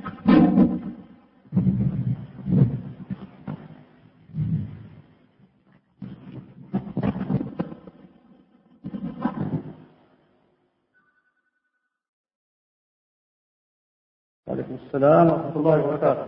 وعليكم السلام ورحمة الله وبركاته.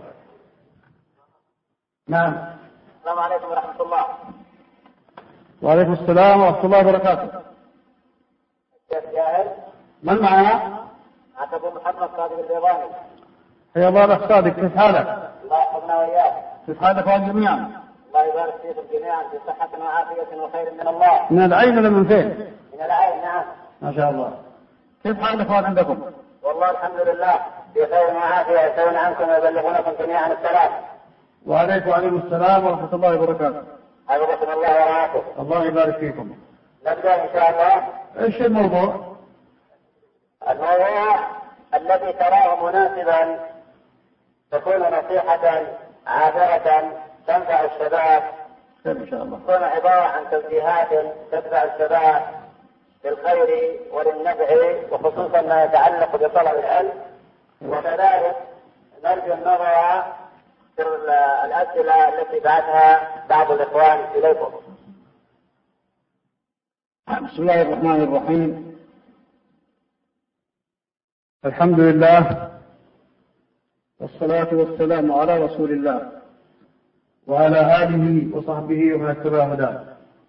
نعم. السلام عليكم ورحمة الله. وعليكم السلام ورحمة الله وبركاته. الشيخ جاهل. من معنا؟ أبو محمد صادق البيضاني. حيا الله الأخ صادق، كيف حالك؟ الله يحفظنا وإياك. كيف حالك جميعا؟ الله يبارك فيكم جميعا في صحة وعافية وخير من الله. من العين ولا من فين؟ من العين. نعم. ما شاء الله. كيف حال الأخوان عندكم؟ والله الحمد لله في خير وعافية، يسألون عنكم ويبلغونكم جميعا السلام. وعليكم السلام ورحمة الله وبركاته. حفظكم الله ورعاكم. الله يبارك فيكم. نبدأ إن شاء الله. إيش الموضوع؟ الموضوع الذي تراه مناسبا تكون نصيحة عابرة تنفع الشباب، خير إن شاء الله. تكون عبارة عن توجيهات تدفع الشباب للخير وللنفع، وخصوصا ما يتعلق بطلب العلم. وكذلك نرجو النظر في الأسئلة التي بعثها بعض الإخوان إليكم. بسم الله الرحمن الرحيم. الحمد لله والصلاة والسلام على رسول الله وعلى آله وصحبه ومن اتبع هداه.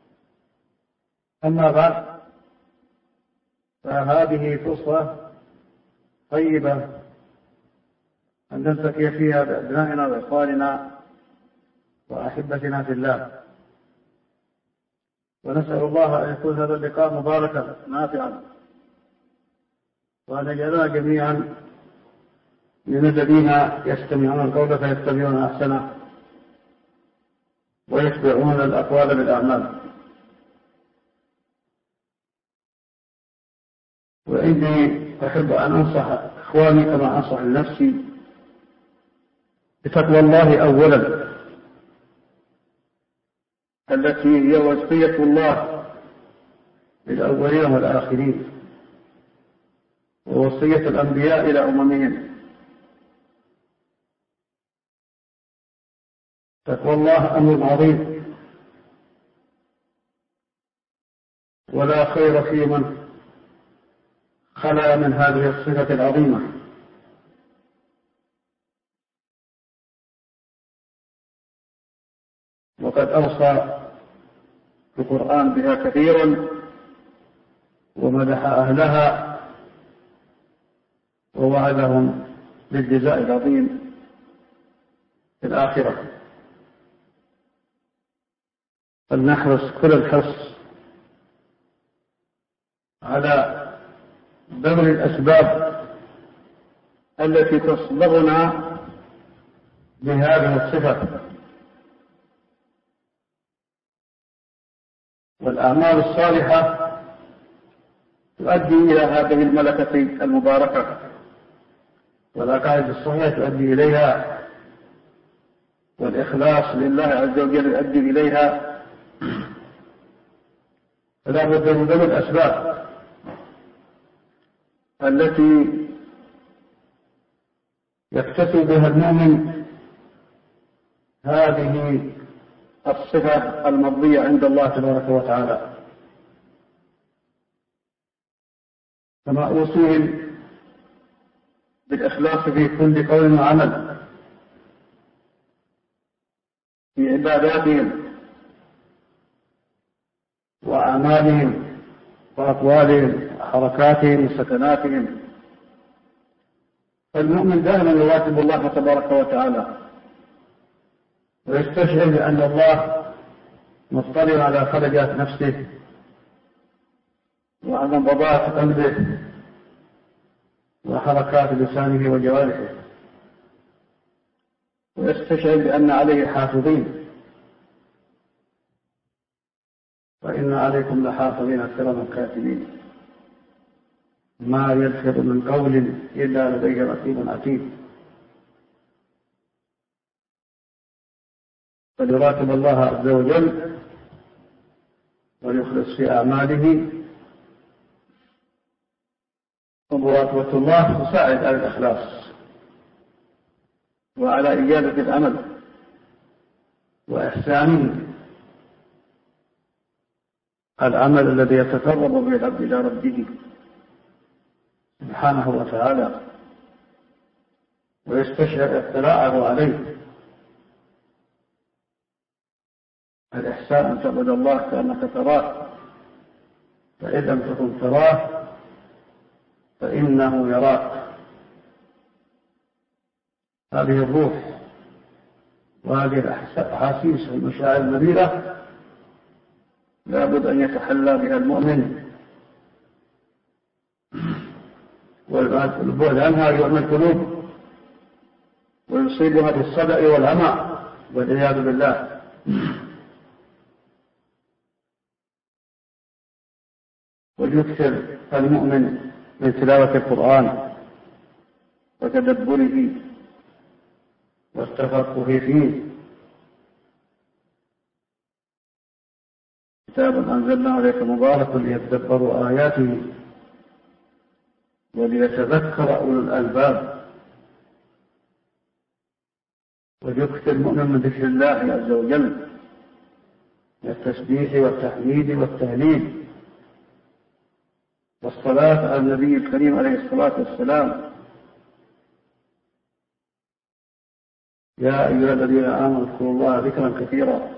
أما بعد، فهذه فرصة طيبة أن نلتقي فيها بأبنائنا وإخواننا وأحبتنا في الله، ونسأل الله أن يكون هذا اللقاء مباركا نافعا، وأن يجعلنا جميعا من الذين يستمعون القول فيتبعون أحسنه ويتبعون الأقوال بالأعمال. وإني أحب أن أنصح إخواني كما أنصح لنفسي بتقوى الله أولا، التي هي وصية الله للأولين والآخرين، ووصية الأنبياء إلى أممهم. تقوى الله أمر عظيم، ولا خير في من خلا من هذه الصفة العظيمة. وقد أوصى القرآن بها كثيرا ومدح أهلها ووعدهم بالجزاء العظيم في الآخرة. فلنحرص كل الحرص على بذل الأسباب التي تصبغنا بهذه الصفة، والأعمال الصالحة تؤدي إلى هذه الملكة المباركة، والعقائد الصحيحة تؤدي إليها، والإخلاص لله عز وجل يؤدي إليها. فلا بد من بذل الأسباب التي يكتسب بها المؤمن هذه الصفة المرضية عند الله تبارك وتعالى. كما أوصيهم بالإخلاص في كل قول وعمل، في عباداتهم وأعمالهم وأقوالهم وحركاتهم وسكناتهم. فالمؤمن دائما يواجب الله تبارك وتعالى، ويستشعر بأن الله مطلع على خرجات نفسه وعلى انضباط قلبه وحركات لسانه وجوارحه، ويستشعر بأن عليه حافظين، وإن عليكم لحافظين كراما كاتبين ما يلفظ من قول إلا لديه رقيب عتيد. فليراقب الله عز وجل ويخلص في أعماله، ومراقبة الله تساعد على الإخلاص. وعلى إجابة الأمل، وإحسان العمل الذي يتقرب به العبد إلى ربه سبحانه وتعالى ويستشعر اطلاعه عليه. الإحسان أن تعبد الله كأنك تراه، فإن لم تكن تراه فإنه يراك. هذه الروح وهذه الأحاسيس والمشاعر النبيلة لابد أن يتحلى بها المؤمن، والبعد عنها يعمى القلوب ويصيبها بالصدأ والعمى والعياذ بالله. ويكثر المؤمن من تلاوة القرآن وتدبره والتفقه فيه. كتاب أنزلنا عليك مبارك ليتدبروا آياته وليتذكر أولو الألباب. ويكثر المؤمن من ذكر الله عز وجل من التسبيح والتحميد والتهليل والصلاة على النبي الكريم عليه الصلاة والسلام. يا أيها الذين آمنوا اذكروا الله ذكرا كثيرا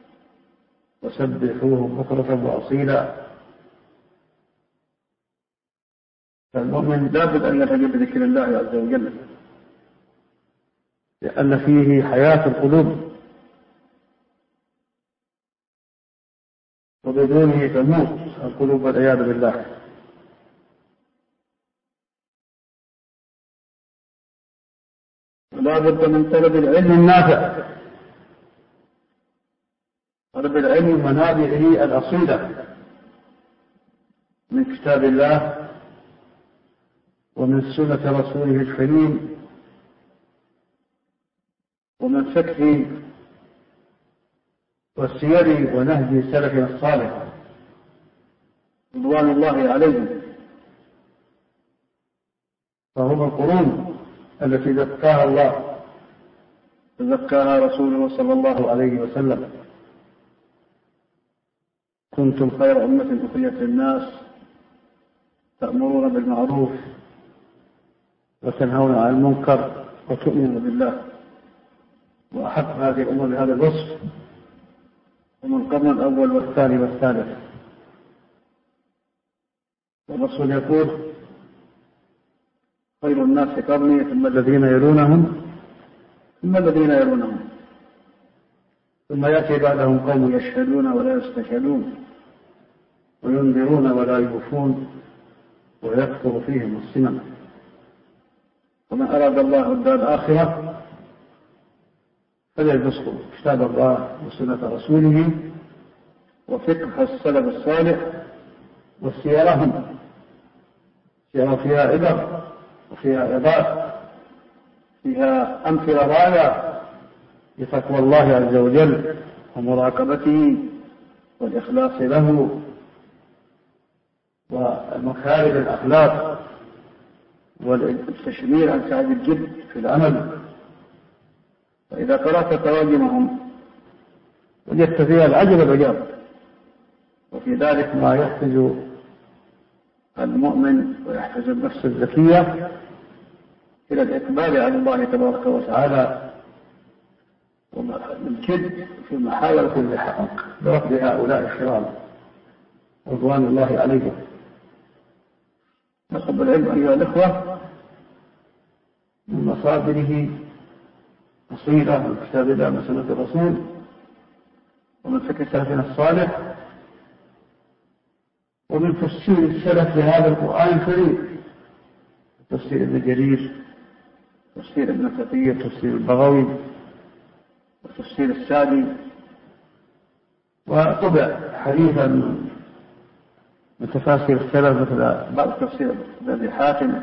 وسبحوه بكرة وأصيلا. فالمؤمن لابد أن يلتجئ بذكر الله عز وجل، لأن فيه حياة القلوب، وبدونه تموت القلوب والعياذ بالله. لا بد من طلب العلم النافع، طلب العلم منابعه الأصيلة من كتاب الله ومن سنة رسوله الكريم ومن فقه والسير ونهج سلفنا الصالح رضوان الله عليهم. فهم القرون التي زكاها الله وزكاها رسوله صلى الله عليه وسلم. كنتم خير أمة أخرجت للناس تأمرون بالمعروف وتنهون عن المنكر وتؤمنون بالله. وأحق هذه الأمور بهذا الوصف هم القرن الأول والثاني والثالث. والرسول يقول خير الناس قرني ثم الذين يلونهم ثم الذين يلونهم ثم يأتي بعدهم قوم يشهدون ولا يستشهدون وينذرون ولا يوفون ويكثر فيهم السنن. ومن أراد الله الدار الآخرة فليلبسه كتاب الله وسنة رسوله وفقه السلف الصالح وسيرهم، سيرة فيها عبر وفيها عظات، فيها أمثلة رائعة لتقوى الله عز وجل ومراقبته والإخلاص له ومكارم الأخلاق والتشمير عن سعد الجد في العمل. فإذا قرأت تراجمهم وجدت فيها العجب العجاب، وفي ذلك ما يحفز المؤمن ويحفز النفس الزكية إلى الإقبال على الله تبارك وتعالى والجد في محاولة اللحاق برفض هؤلاء الشرار رضوان الله عليهم. نصب العلم أيها الإخوة من مصادره أصيلة من كتاب الله وسنة الرسول ومن فقه سلفنا الصالح ومن تفسير السلف لهذا القرآن الكريم، تفسير ابن جرير، تفسير ابن كثير، تفسير البغوي، وتفسير السادي. وطبع حديثا من تفاسير السلف مثل بعض تفسير ابن حاتم،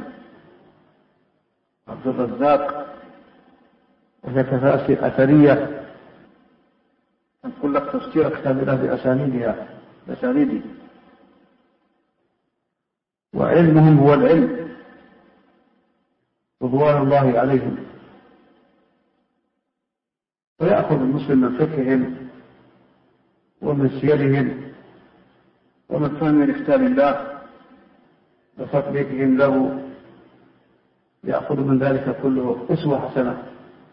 عبد الرزاق، وهي تفاسير أثرية تقول لك تفسير كتاب الله بأسانيده. وعلمهم هو العلم رضوان الله عليهم، ويأخذ المسلم من فقههم ومن سيرهم ومن فهم لكتاب الله وتطبيقهم له، يأخذ من ذلك كله أسوة حسنة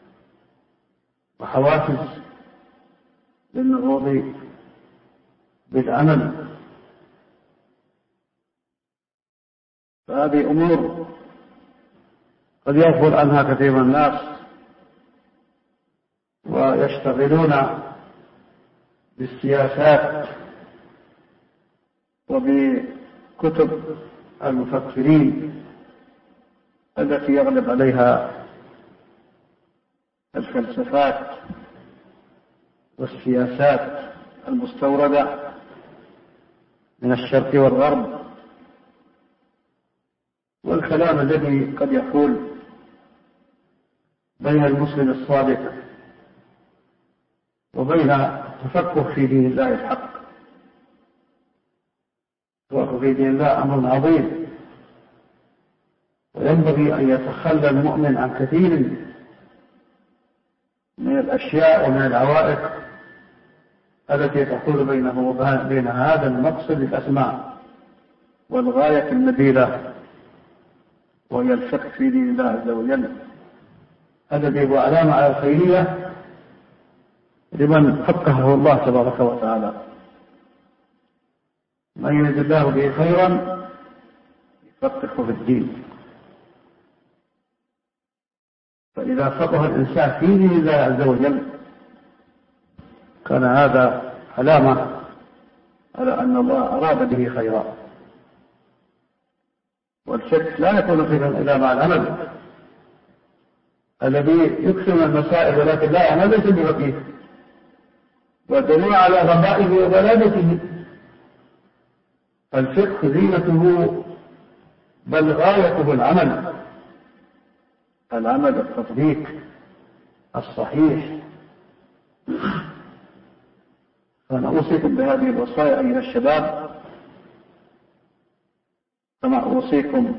وحوافز للنهوض بالعمل. فهذه أمور قد يغفل عنها كثير من الناس ويشتغلون بالسياسات وبكتب المفكرين التي يغلب عليها الفلسفات والسياسات المستوردة من الشرق والغرب، والكلام الذي قد يحول بين المسلم الصادق وبين التفقه في دين الله الحق. التفقه في دين الله أمر عظيم، وينبغي أن يتخلى المؤمن عن كثير من الأشياء ومن العوائق التي تحول بينه وبين هذا المقصد الأسمى والغاية النبيلة، وهي الفقه في دين الله عز وجل الذي هو علامة على الخيرية لمن فقهه الله تبارك وتعالى. من يريد الله به خيرا يفقهه في الدين. فإذا فقه الإنسان في دين الله عز وجل كان هذا علامة على أن الله أراد به خيرا. والشك لا يكون خيرا إلا مع العمل. الذي يكثر من المسائل ولكن لا يعمل ليس بفقيه، والدليل على غبائه وبلادته. الفقه زينته بل غايته العمل التطبيق الصحيح. فأنا أوصيكم بهذه الوصايا أيها الشباب، كما أوصيكم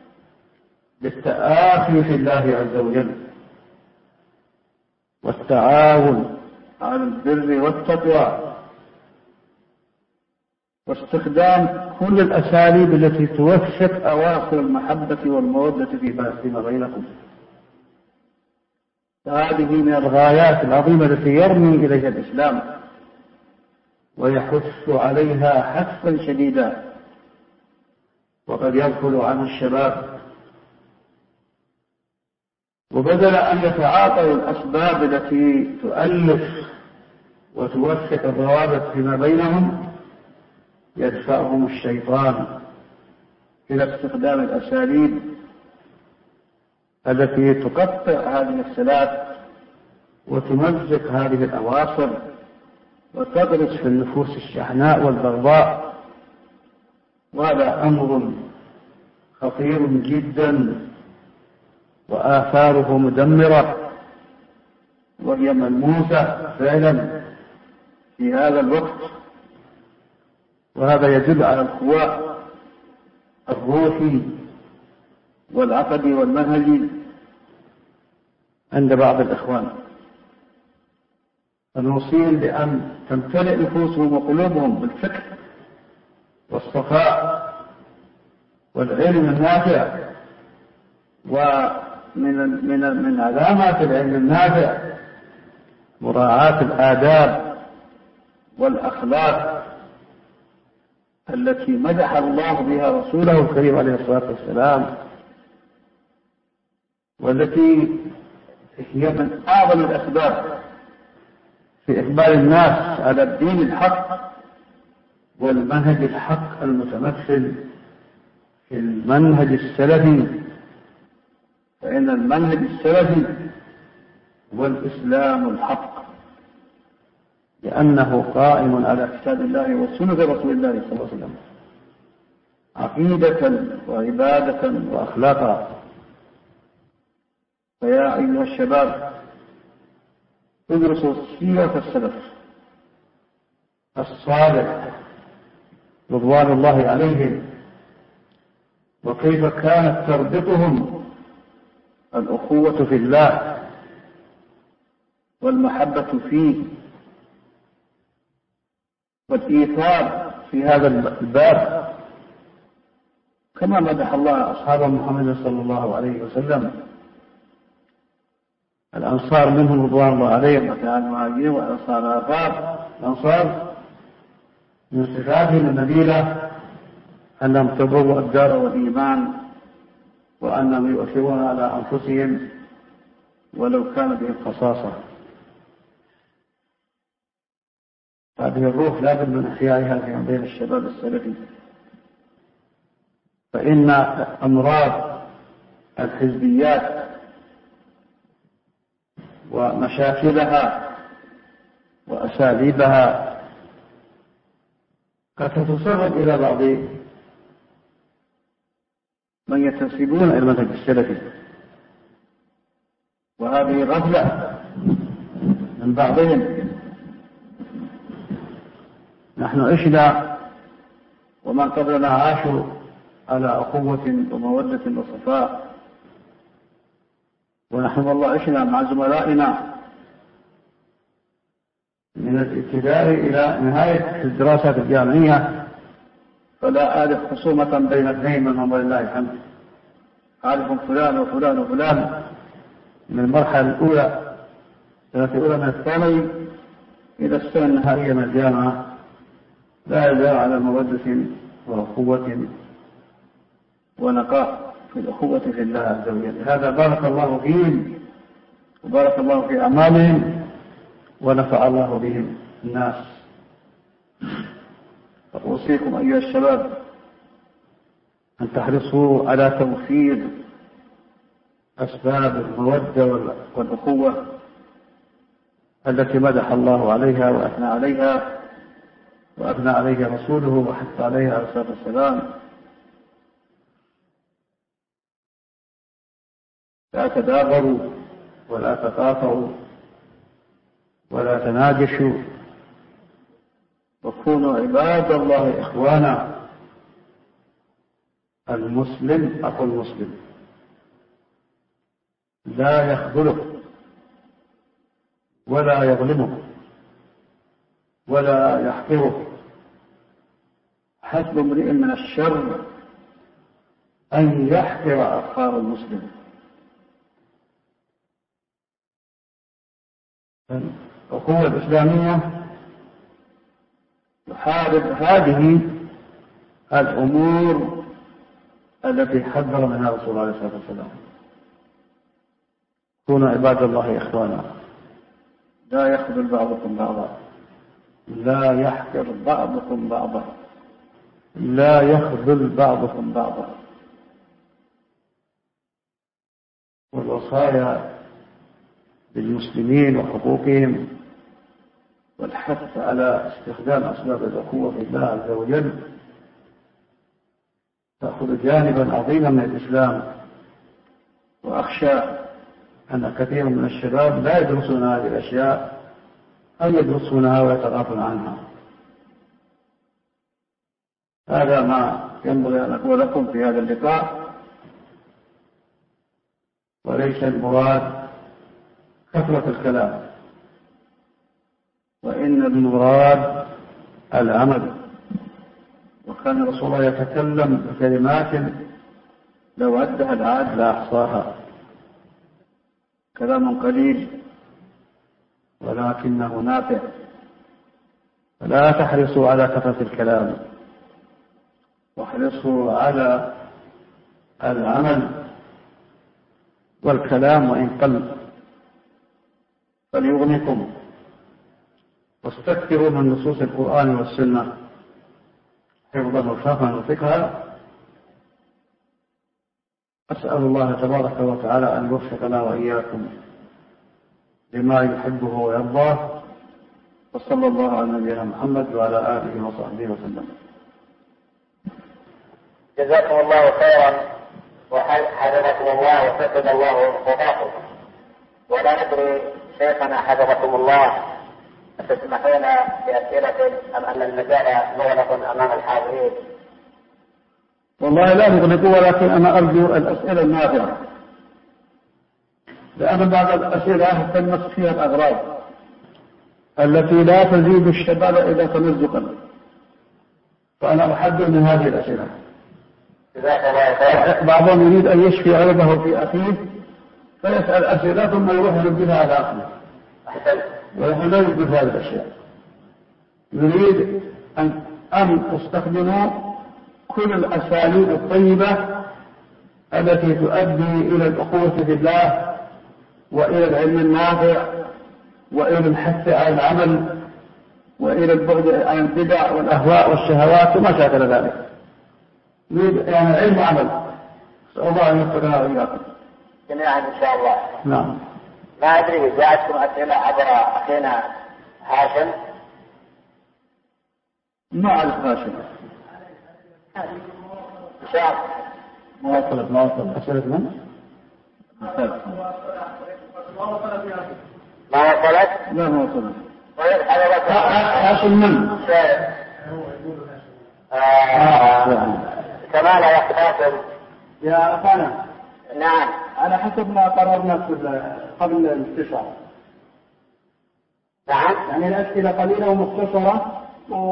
بالتآخي في الله عز وجل والتعاون على البر والتقوى، واستخدام كل الأساليب التي توثق أواصر المحبة والمودة فيما بينكم. فهذه من الغايات العظيمة التي يرمي إليها الإسلام ويحث عليها حثا شديدا، وقد يغفل عنه الشباب. وبدل أن يتعاطوا الأسباب التي تؤلف وتوثق الروابط فيما بينهم، يدفعهم الشيطان إلى استخدام الأساليب التي تقطع هذه الصلات وتمزق هذه الأواصر وتغرس في النفوس الشحناء والبغضاء. وهذا أمر خطير جدا وآثاره مدمرة، وهي ملموسة فعلا في هذا الوقت. وهذا يدل على الخواء الروحي والعقدي والمنهجي عند بعض الإخوان. فنوصيهم بأن تمتلئ نفوسهم وقلوبهم بالفكر والصفاء والعلم النافع. ومن علامات العلم النافع مراعاة الآداب والأخلاق التي مدح الله بها رسوله الكريم عليه الصلاة والسلام، والتي هي من أعظم الأسباب في إقبال الناس على الدين الحق والمنهج الحق المتمثل في المنهج السلفي. فإن المنهج السلفي هو الإسلام الحق، لأنه قائم على كتاب الله وسنة رسول الله صلى الله عليه وسلم عقيدة وعبادة وأخلاقا. فيا أيها الشباب ادرسوا سيرة السلف الصالح رضوان الله عليهم، وكيف كانت تربطهم الأخوة في الله والمحبة فيه والإيثار في هذا الباب، كما مدح الله أصحاب محمد صلى الله عليه وسلم. الأنصار منهم رضوان الله عليهم وكان المهاجرين والأنصار آثار. الأنصار من صفاتهم النبيلة أنهم تبوأوا الدار والإيمان، وأنهم يؤثرون على أنفسهم ولو كان بهم خصاصة. هذه الروح لا بد من إحيائها في بين الشباب السلفي، فإن أمراض الحزبيات ومشاكلها وأساليبها قد تتسرب إلى بعض من ينتسبون إلى المنهج السلفي، وهذه غفلة من بعضهم. نحن عشنا ومن قبلنا عاشوا على أخوة ومودة وصفاء، ونحن والله عشنا مع زملائنا من الابتداء إلى نهاية الدراسات الجامعية، فلا أعرف خصومة بين اثنين منهم ولله الحمد. أعرف فلان وفلان وفلان من المرحلة الأولى، السنة الأولى من الثانوي إلى السنة النهائية من الجامعة، لا يزال على مودة وأخوة ونقاء في الأخوة في الله عز وجل. هذا بارك الله فيهم وبارك الله في أعمالهم ونفع الله بهم الناس. فأوصيكم أيها الشباب أن تحرصوا على توفير أسباب المودة والأخوة التي مدح الله عليها وأثنى عليها رسوله وحث عليها عليه الصلاة والسلام. لا تدابروا ولا تقاطعوا ولا تناجشوا، وكونوا عباد الله إخوانا. المسلم أخو المسلم لا يخذله ولا يظلمه ولا يحقره. حسب امرئ من الشر أن يحقر أخاه المسلم. الأخوة الإسلامية تحارب هذه الأمور التي حذر منها رسول الله صلى الله عليه وسلم. كونوا عباد الله إخوانا، لا يخذل بعضكم بعضا، لا يحقر بعضكم بعضا، لا يخذل بعضكم بعضا. والوصايا للمسلمين وحقوقهم والحث على استخدام أسباب الأخوة في الله عز وجل تأخذ جانبا عظيما من الإسلام. وأخشى أن كثير من الشباب لا يدرسون هذه الأشياء أو يدرسونها ويتغافلون عنها. هذا ما ينبغي أن أقول لكم في هذا اللقاء، وليس المراد كثرة الكلام، وإن المراد العمل. وكان رسول الله يتكلم بكلمات لو عدها العاد لا أحصاها، كلام قليل ولكنه نافع. فلا تحرصوا على كثرة الكلام، واحرصوا على العمل. والكلام وإن قل فليغنكم، واستكثروا من نصوص القرآن والسنة حفظا وفهما وفقها. أسأل الله تبارك وتعالى أن يوفقنا وإياكم لما يحبه ويرضاه، وصلى الله على نبينا محمد وعلى آله وصحبه وسلم. جزاكم الله خيرا وحفظكم الله وفقد الله خطاكم. ولا ندري شيخنا حفظكم الله تسمحون بأسئلة أم أن المجال مغلق أمام الحاضرين؟ والله لا نغلق، ولكن أنا أرجو الأسئلة النافعة، لأن بعض الأسئلة تلمس فيها الأغراض. التي لا تزيد الشباب إلا تمزقا، فأنا أحذر من هذه الأسئلة. بعضهم يريد أن يشفي عيبه في أخيه فيسأل أسئلة ثم يروح ينبهها على أخيه، ونحن لا ننبه هذه الأشياء. نريد أن تستخدموا كل الأساليب الطيبة التي تؤدي إلى الأخوة في الله وإلى العلم النافع وإلى الحث على العمل وإلى البعد عن البدع والأهواء والشهوات وما شاكل ذلك. نريد يعني علم وعمل. أسأل الله أن يغفرنا وإياكم جميعا إن شاء الله. نعم. ما أدري جاءتكم أسئلة عبر أخينا هاشم؟ ما أعرف هاشم. إن شاء الله. ما وصلت أسئلة من؟ ما وصلت؟ لا ما وصلت. طيب حضرتك هاشم من؟ كمال يا يا أخانا. نعم. على حسب ما قررنا قبل الاستشارة. نعم. يعني الأسئلة قليلة ومختصرة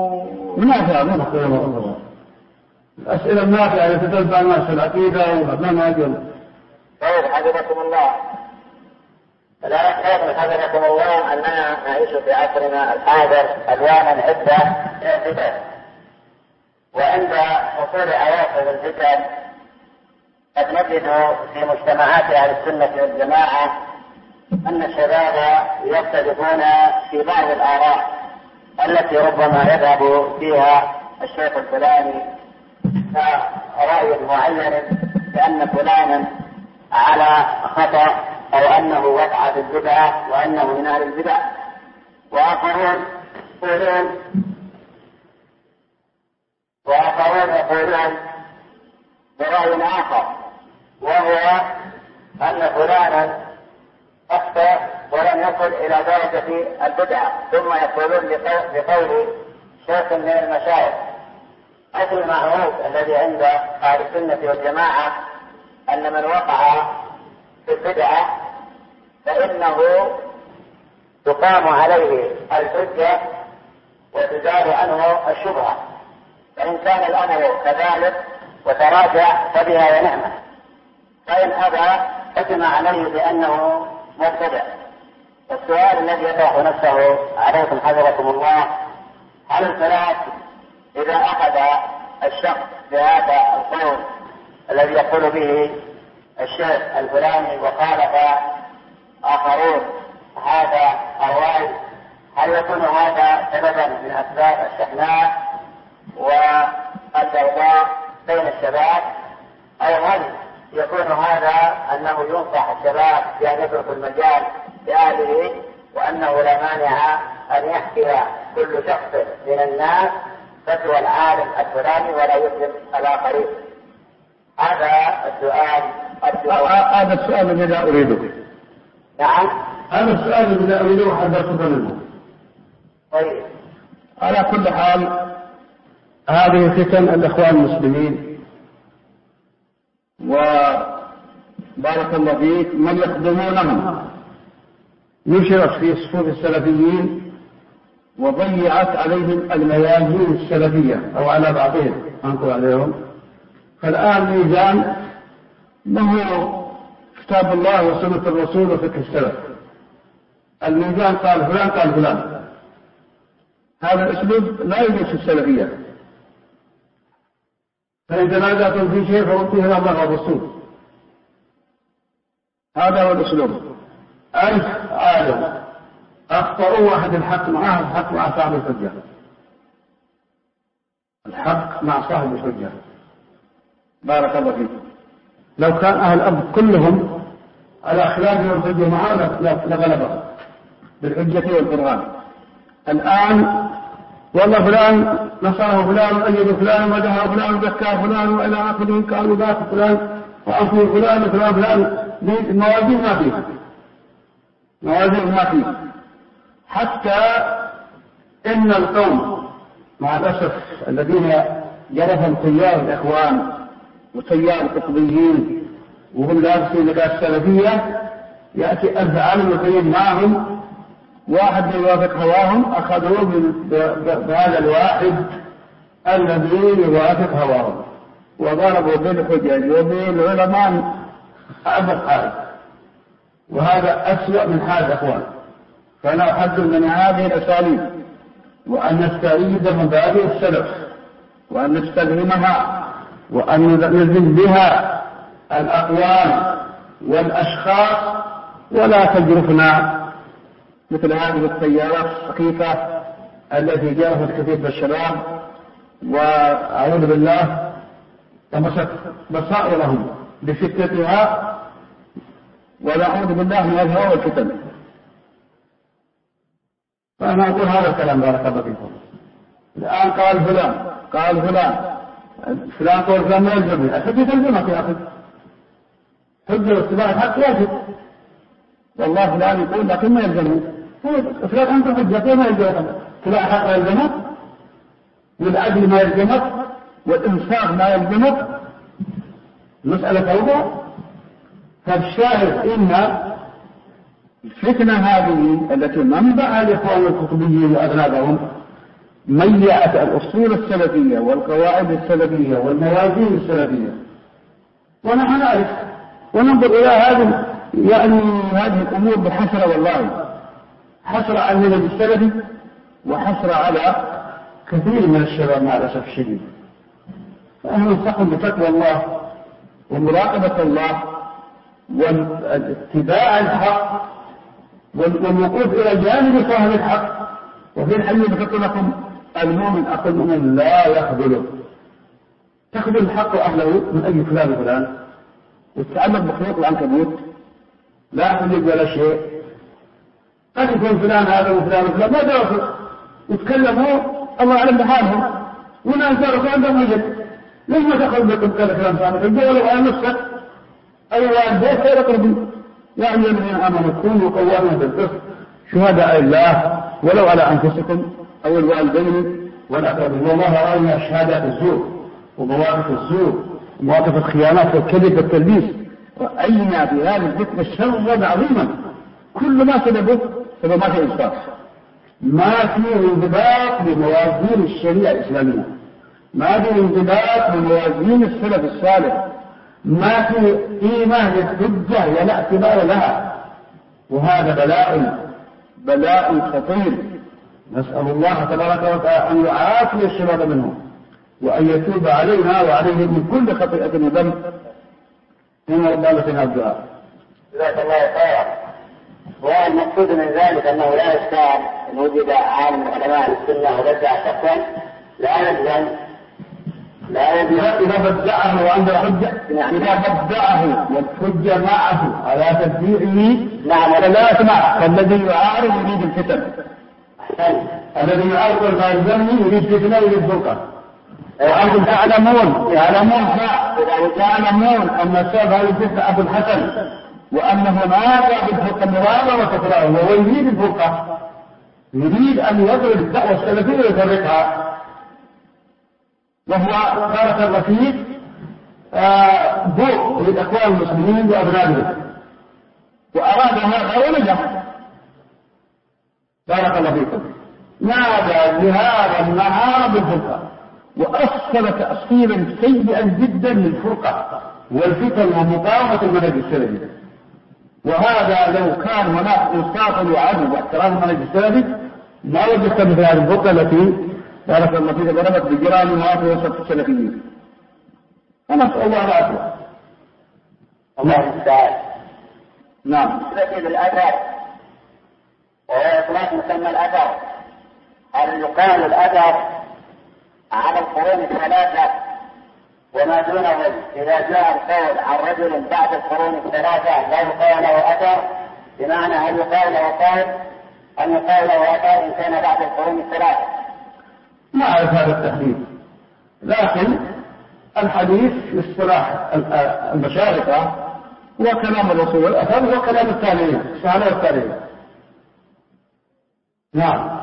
ونافعة. الأسئلة النافعة التي تتبع الناس في العقيدة وما أجل. طيب حفظكم الله. لا يحتاج حفظكم الله أننا نعيش في عصرنا الحاضر ألوانا عدة فتن، وعند حصول عواقب الفتن قد نجد في مجتمعات أهل السنة والجماعة أن الشباب يختلفون في بعض الآراء التي ربما يذهب فيها الشيخ الفلاني رأي معين بأن فلانا على خطأ أو أنه وقع في البدعة وأنه من أهل البدع، وآخرون يقولون برأي آخر وهو أن فلانا أخطأ ولم يصل إلى درجة البدعة، ثم يقولون بقول شيخ من المشايخ. أصل المعروف الذي عند أهل السنة والجماعة أن من وقع في البدعة فإنه تقام عليه الحجة وتزال عنه الشبهة، فإن كان الأمر كذلك وتراجع فبها ونعمة، فإن أبى حكم عليه بأنه مبتدع. السؤال الذي يطرح نفسه عليكم حفظكم الله: هل الصلاة إذا أخذ الشخص بهذا القول الذي يقول به الشيخ الفلاني وخالف آخرون هذا الرأي، هل يكون هذا سببا من أسباب الشحناء والبغضاء بين الشباب، أو هل يكون هذا أنه ينصح الشباب بأن يتركوا المجال لأهله وأنه لا مانع أن يحكي كل شخص من الناس فتوى العالم الفلاني ولا يسلم الآخرين؟ هذا السؤال هذا السؤال الذي لا أريده. نعم. هذا السؤال الذي لا أريده حدثت منه. طيب. على كل حال هذه فتن الإخوان المسلمين، وبارك الله فيك من يخدمونهم نشرت في صفوف السلفيين وضيعت عليهم الميازين السلفية أو على بعضهم أنقل عليهم. فالآن ميزان له كتاب الله وسنة الرسول وفقه السلف. الميزان قال فلان قال فلان، هذا الأسلوب لا يوجد في السلفية. فإن تنازعتم في شيء فردوه إلى الله والرسول، هذا هو الأسلوب. ألف عالم أخطأوا واحد الحق معه، الحق مع صاحب الحجة، الحق مع صاحب الحجة. بارك الله فيكم. لو كان أهل الأرض كلهم على خلاف والحجة معه لغلبه بالحجة والقرآن. الآن والله فلان نصره فلان وأيد فلان ومدحه فلان وذكر فلان وإلى آخره، قالوا ذاك فلان وأنفوا فلان وفلان فلان. الموازين ما فيه، موازين ما فيه. حتى إن القوم مع الأسف الذين جرفهم تيار الإخوان وتيار القطبيين وهم لابسين لباس السلفية، يأتي 1000 عالم ويقيم معهم واحد يوافق هواهم أخذوا بهذا الواحد الذي يوافق هواهم وضربوا بالحجج وبالعلماء أبد حال. وهذا أسوأ من حال أخوان. فأنا أحذر من هذه الأساليب وأن نستعيد مبادئ السلف وأن نستخدمها وأن نلزم بها الأقوال والأشخاص ولا تجرفنا مثل هذه التيارات السخيفة التي جرفت كثير من الشباب وأعوذ بالله تمست بصائرهم بفتنتها ونعوذ بالله من الهوى والفتن. فأنا أقول هذا الكلام بارك الله فيكم. الآن قال فلان قول فلان ما يلزمني، الحجة تلزمك يا أخي، حجة واتباع الحق واجب. والله فلان يقول لكن ما يلزمني، فلان أنت حجة ما يلزمك، اتباع الحق ما يلزمك، والعدل ما يلزمك، والإنصاف ما يلزمك، مسألة أوضح. فالشاهد إن الفتنة هذه التي منبع الإخوان القطبيين وأذنابهم ميعت الأصول السلفية والقواعد السلفية والموازين السلفية، ونحن نعرف وننظر إلى هذه هذه الأمور بحسرة، والله حسرة على المنهج السلفي وحسرة على كثير من الشباب مع الأسف الشديد. فأنا ننصحهم بتقوى الله ومراقبة الله واتباع الحق والوقوف إلى جانب صاحب الحق. وفي الحديث ذكرت لكم المؤمن أخو المؤمن لا يخذله، تخذل الحق أهله من أجل فلان وفلان وتتعلق بخيوط العنكبوت لا تجد ولا شيء. قد يكون فلان هذا وفلان وفلان ما درسوا وتكلموا الله أعلم بحالهم وناس درسوا عندهم وجد. ليش ما تأخذ بكم كلام ثاني الجوال على نفسك؟ أيها البيت خير قربي يا أيها الذين آمنوا كونوا قوامين بالقسط شهداء الله ولو على أنفسكم أو الوالدين والأقربين. والله رأينا شهادات الزور ومواقف الزور ومواقف الخيانات والكذب والتلبيس، رأينا في هذه الفتنة شرا عظيما كل ما سببه ما في إنصاف، ما في انضباط بموازين الشريعة الإسلامية، ما في انضباط بموازين السلف الصالح، ما في قيمة للحجة ولا اعتبار لها. وهذا بلاء خطير. نسأل الله تبارك وتعالى أن يعافي الشباب منهم وأن يتوب علينا وعليهم من كل خطيئة وذنب إن ربنا فينا الدعاء. جزاك الله خيرا. والمقصود من ذلك أنه لا يشتغل أن وجد عالم من علماء السنة وبدع شخصا لا يلزم إذا بدعه وعنده حجة، إذا بدعه والحجة معه على تبديعه فلا يسمع. فالذي يعارض يريد الفتن، الذي يعارض ما يلزمني يريد فتنة يريد فرقة. وأنتم تعلمون أن السبب هذه الفتنة أبو الحسن وأنه ما يعبد الفرقة مرارا وتكرارا وهو يريد الفرقة، يريد أن يضرب الدعوة السلفية ويفرقها. وهو بارك الله فيه ضوء للأخوان المسلمين وأبنائهم وأراد هذا ونجح. بارك الله فيكم. نادى بهذا النهار بالفرقة وأصل تأصيلا سيئا جدا للفرقة والفتن ومقاومة المنهج السلفي. وهذا لو كان هناك إنصاف وعدل واحترام المنهج السلفي ما وجدت مثل هذه الفرقة التي بارك الله فيك ضربت بجيران وفي وسط السلفيين. ونسأل الله العافية. الله المستعان. نعم. بالنسبة للأثر وهو إطلاق مسمى الأثر، هل يقال الأثر على القرون الثلاثة وما دونهم إذا جاء القول عن رجل بعد القرون الثلاثة لا يقال له أثر؟ بمعنى هل يقال له قول أن يقال له أثر إن كان بعد القرون الثلاثة؟ ما أعرف هذا التحديد، لكن الحديث في اصطلاح المشارقة هو كلام الرسول والأثر هو كلام التابعين الصحابة والتابعين. نعم.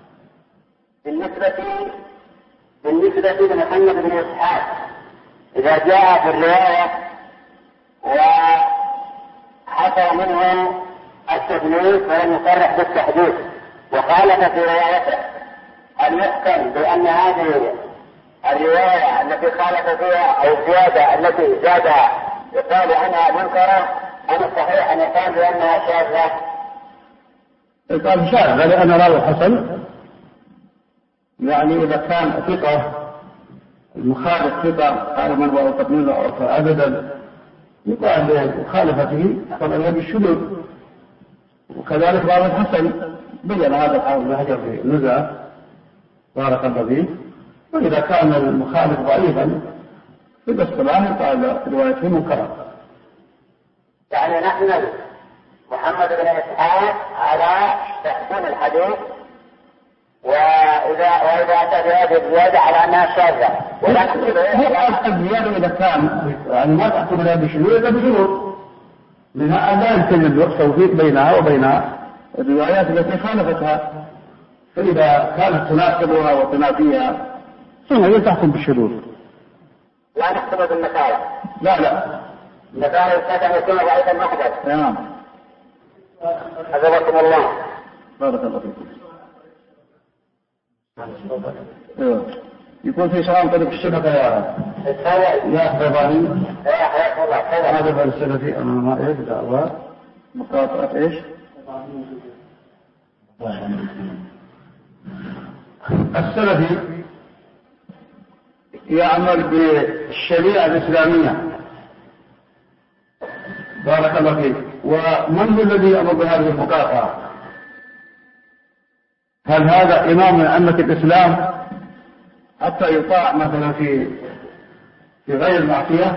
بالنسبة لمحمد بن إسحاق إذا جاء في الرواية وحصل منه التدليس التدليس ولم يصرح بالتحديث وخالف في روايته، هل يحكم بأن هذه الرواية التي خالف فيها أو الزيادة التي زادها يقال عنها منكرة، أم الصحيح أن يقال بأنها شاذة؟ يقال شاذة لأن راوي حسن، يعني إذا كان ثقة المخالف ثقة قال من هو تقليل أبدا يقال بمخالفته طبعا بالشذوذ. وكذلك راوي حسن بين هذا الحافظ بن حجر في النزهة بارك الله فيه. وإذا كان المخالف ضعيفا في الاصطلاح قال روايته منكرة. يعني نحمل محمد بن إسحاق على تحسين الحديث، وإذا أتى بهذه الزيادة على أنها شاذة، ولا هي الزيادة إذا كان يعني ما تحكم لها بشذوذ إلا بشروط، لأنها لا يمكن التوفيق بينها وبين الروايات التي خالفتها، فإذا كانت تناقضها وتنافيها ثم تحكم بالشذوذ. لا نحكم بالمكاره. لا المكاره يستطيع يكون ضعيفا محدث. تمام. حفظكم الله. بارك الله فيكم. يكون في سلام طريق الشبكة يا حفظاني. هذا فلسفتي أنا ما إيش دعوة مقاطعة إيش السلفي يعمل بالشريعة الإسلامية. بارك الله فيك. ومن هو الذي يأمر بهذه المقاطعة؟ هل هذا إمام من أئمة الإسلام حتى يطاع مثلا في غير المعصية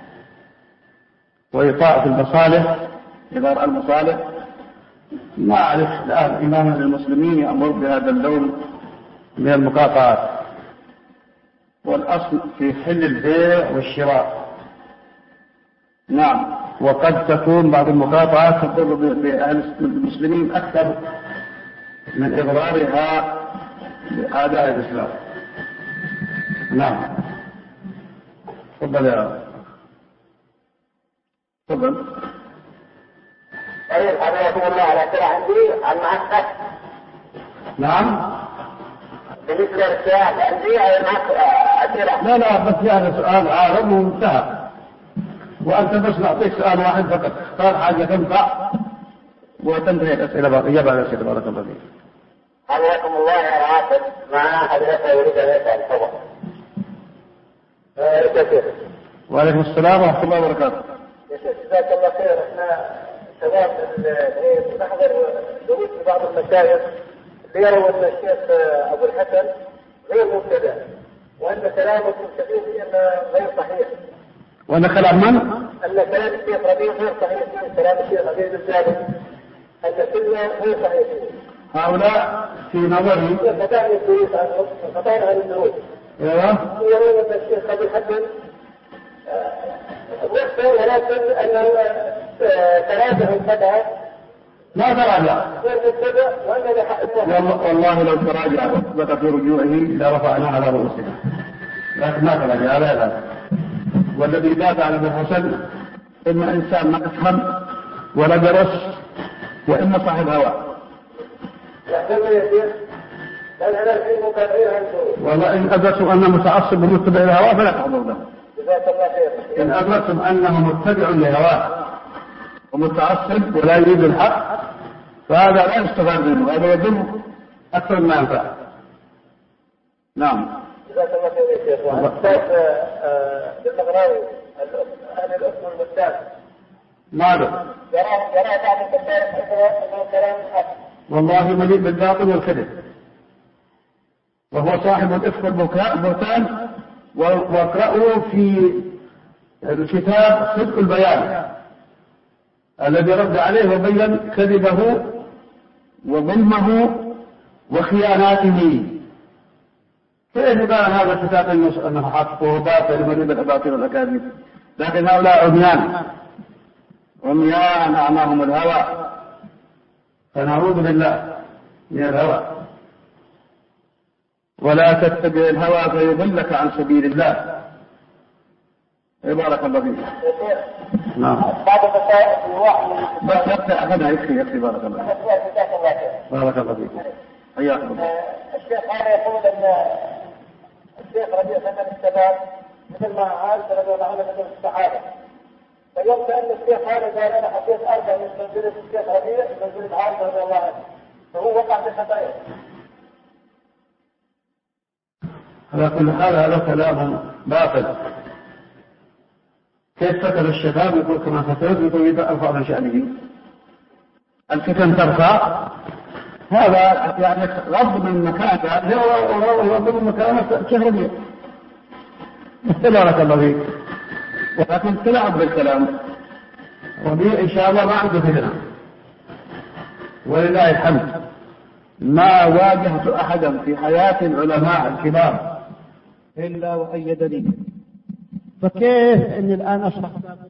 ويطاع في المصالح إذا رأى المصالح؟ ما أعرف الآن إماما للمسلمين يأمر بهذا اللون من المقاطعات. والأصل في حل البيع والشراء. نعم. وقد تكون بعض المقاطعات تضر بأهل المسلمين أكثر من إضرارها بأعداء الإسلام. نعم. تفضل يا تفضل. طيب حضرتكم الله على كده عندي عن معسكر. نعم. بالنسبة للسؤال عندي أسئلة. لا بس هذا سؤال عارض وانتهى، وأنت بس نعطيك سؤال واحد فقط، اختار حاجة تنفع وتنتهي الأسئلة إجابة على الأسئلة. بارك الله فيك. حياكم الله يا راتب مع حضرتك يريد أن يسأل تفضل. وعليكم السلام ورحمة الله وبركاته. جزاك الله خير. احنا شباب نحضر دروس في بعض المشايخ اللي يروا ان الشيخ ابو الحسن غير مبتدع، وان كلامه كثير غير صحيح. وأن كلام من؟ ان كلام الشيخ ربيع غير صحيح، كلام الشيخ ربيع الثاني ان كله غير صحيح. هؤلاء في نظري خطأنا عن الدروس. يرون ان الشيخ ابو الحسن وحده، ولكن ان كلامه مبتدع. لا تراجع. والله لو تراجع وثبت في رجوعه لرفعنا على رؤوسنا، لكن ما تراجع لا. والذي دافع عن ابن الحسن إما إنسان ما يفهم ولا درس، وإما صاحب هوى. وإن أدرسوا أنه متعصب ومتبع الهوى فلا تحضر له. إن أدرسوا أنه متبع لهواه ومتعصب ولا يريد الحق فهذا لا يستفاد منه، هذا يضر أكثر ما ينفع. نعم. جزاك الله خير يا شيخ. وأستاذ بالمغراوي أهل الأصل والمستاذ ماذا؟ يرى بعض الكتاب أنه كلام حق. والله مليء بالباطل والكذب، وهو صاحب الإفك والبهتان. واقرأوا في الكتاب صدق البيان الذي رد عليه وبين كذبه وظلمه وخياناته. كيف بان هذا الكتاب أنه حق وهو باطل مليء بالأباطيل والأكاذيب؟ لكن هؤلاء عميان أعماهم الهوى، فنعوذ بالله من الهوى. ولا تتبع الهوى فيضلك عن سبيل الله، بارك الله فيك. نعم. بعد المسائل في واحد من بس أخذها يكفي بارك الله فيك. بارك الله فيك. حياكم الله. الشيخ هذا يقول أن الشيخ ربيع ثمن الشباب مثل ما عائشة رضي الله عنها من الصحابة. فيوم كأن الشيخ هذا قال أنا حطيت أربعة من منزلة الشيخ ربيع منزلة عائشة رضي الله عنها. فهو وقع في خطأ. على كل حال هذا كلام باطل. كيف فتن الشباب يقول كما فتنت يقول إذا أرفع من شأنه الفتن ترفع. هذا يعني غض من مكانه وغض من مكانه شهرية. بارك الله فيك. ولكن تلعب بالكلام ربيع إن شاء الله ما عنده فتنة ولله الحمد. ما واجهت أحدا في حياة العلماء الكبار إلا وأيدني. فكيف أن الآن أصبح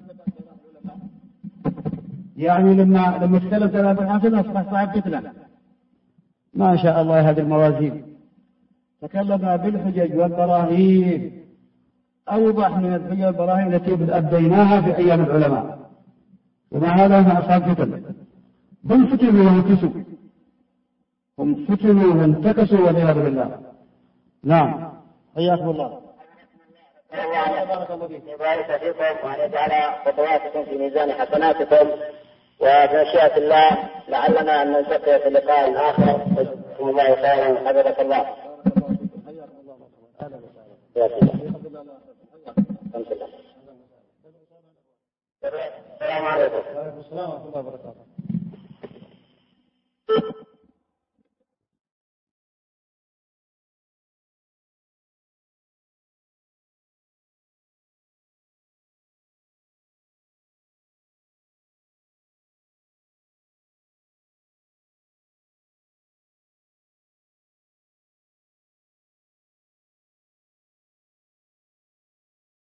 يعني لما استلم 3 سنة أصبح صاحب فتنة؟ ما شاء الله هذه الموازين. تكلم بالحجج والبراهين أوضح من الحجج والبراهين التي أبديناها في أيام العلماء. ومع هذا هم أصحاب فتنة. هم فتنوا وانتكسوا. هم فتنوا وانتكسوا والعياذ بالله. نعم. حياكم الله. يبارك فيكم وأن يجعل خطواتكم في ميزان حسناتكم، وبمشيئة الله لعلنا أن نلتقي في اللقاء الآخر. جزاكم الله خيرا. حفظك الله. السلام عليكم. السلام ورحمة الله وبركاته.